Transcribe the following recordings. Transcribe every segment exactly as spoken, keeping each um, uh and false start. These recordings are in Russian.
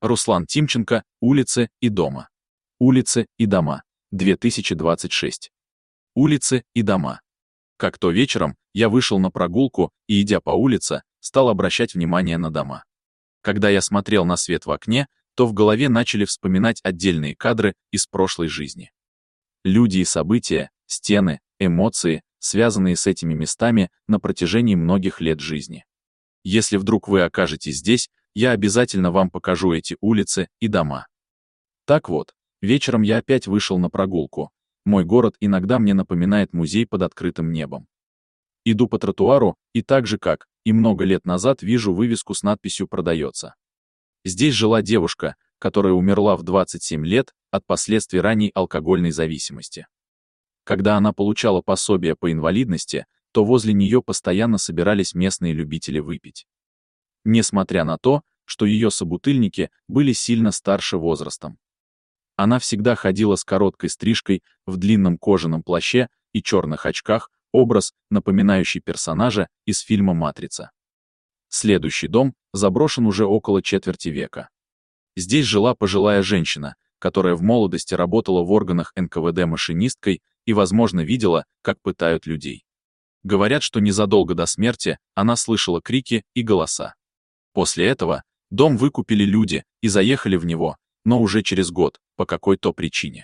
Руслан Тимченко. Улицы и дома. Улицы и дома. две тысячи двадцать шесть. Улицы и дома. Как-то вечером я вышел на прогулку и, идя по улице, стал обращать внимание на дома. Когда я смотрел на свет в окне, то в голове начали вспоминать отдельные кадры из прошлой жизни. Люди и события, стены, эмоции, связанные с этими местами на протяжении многих лет жизни. Если вдруг вы окажетесь здесь, я обязательно вам покажу эти улицы и дома. Так вот, вечером я опять вышел на прогулку. Мой город иногда мне напоминает музей под открытым небом. Иду по тротуару, и так же как и много лет назад вижу вывеску с надписью «Продается». Здесь жила девушка, которая умерла в двадцать семь лет от последствий ранней алкогольной зависимости. Когда она получала пособие по инвалидности, то возле нее постоянно собирались местные любители выпить. Несмотря на то, что ее собутыльники были сильно старше возрастом. Она всегда ходила с короткой стрижкой, в длинном кожаном плаще и черных очках, образ, напоминающий персонажа из фильма «Матрица». Следующий дом заброшен уже около четверти века. Здесь жила пожилая женщина, которая в молодости работала в органах эн ка вэ дэ машинисткой и, возможно, видела, как пытают людей. Говорят, что незадолго до смерти она слышала крики и голоса. После этого дом выкупили люди и заехали в него, но уже через год, по какой-то причине.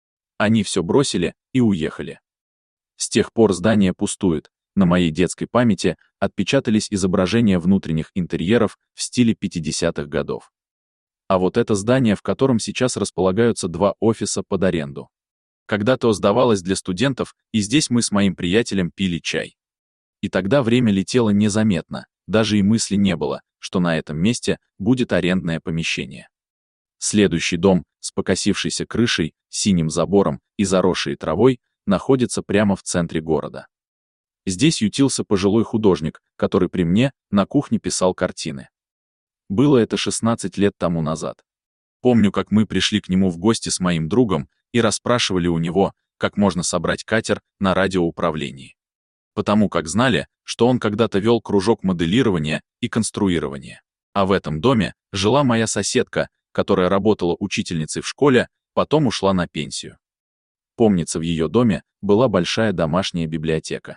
Они все бросили и уехали. С тех пор здание пустует. На моей детской памяти отпечатались изображения внутренних интерьеров в стиле пятидесятых годов. А вот это здание, в котором сейчас располагаются два офиса под аренду. Когда-то сдавалось для студентов, и здесь мы с моим приятелем пили чай. И тогда время летело незаметно, даже и мысли не было, что на этом месте будет арендное помещение. Следующий дом с покосившейся крышей, синим забором и заросшей травой находится прямо в центре города. Здесь ютился пожилой художник, который при мне на кухне писал картины. Было это шестнадцать лет тому назад. Помню, как мы пришли к нему в гости с моим другом и расспрашивали у него, как можно собрать катер на радиоуправлении. Потому как знали, что он когда-то вел кружок моделирования и конструирования. А в этом доме жила моя соседка, которая работала учительницей в школе, потом ушла на пенсию. Помнится, в ее доме была большая домашняя библиотека.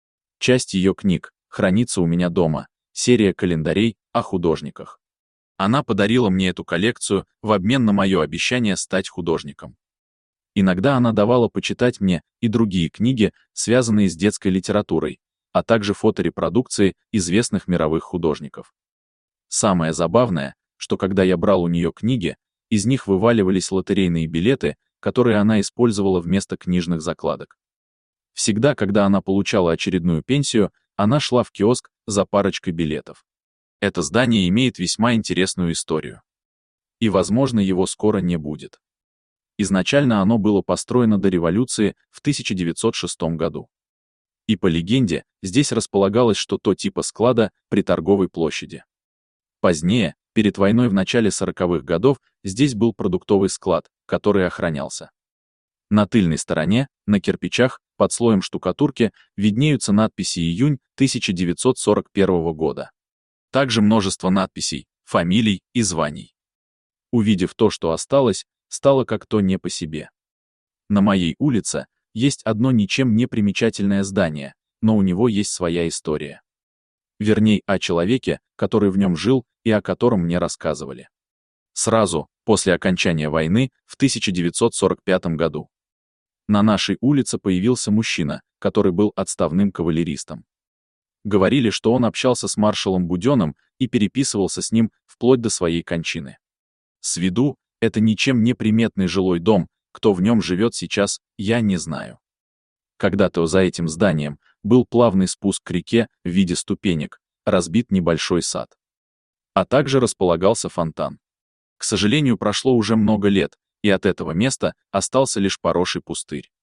Часть ее книг хранится у меня дома, серия календарей о художниках. Она подарила мне эту коллекцию в обмен на мое обещание стать художником. Иногда она давала почитать мне и другие книги, связанные с детской литературой, а также фоторепродукции известных мировых художников. Самое забавное, что когда я брал у нее книги, из них вываливались лотерейные билеты, которые она использовала вместо книжных закладок. Всегда, когда она получала очередную пенсию, она шла в киоск за парочкой билетов. Это здание имеет весьма интересную историю. И, возможно, его скоро не будет. Изначально оно было построено до революции в тысяча девятьсот шестом году. И по легенде, здесь располагалось что-то типа склада при торговой площади. Позднее, перед войной в начале сороковых годов, здесь был продуктовый склад, который охранялся. На тыльной стороне, на кирпичах, под слоем штукатурки, виднеются надписи «Июнь тысяча девятьсот сорок первого года». Также множество надписей, фамилий и званий. Увидев то, что осталось, стало как-то не по себе. На моей улице есть одно ничем не примечательное здание, но у него есть своя история. Вернее, о человеке, который в нем жил и о котором мне рассказывали. Сразу после окончания войны в тысяча девятьсот сорок пятом году. На нашей улице появился мужчина, который был отставным кавалеристом. Говорили, что он общался с маршалом Буденным и переписывался с ним вплоть до своей кончины. С виду, это ничем не приметный жилой дом, кто в нем живет сейчас, я не знаю. Когда-то за этим зданием был плавный спуск к реке в виде ступенек, разбит небольшой сад. А также располагался фонтан. К сожалению, прошло уже много лет, и от этого места остался лишь поросший пустырь.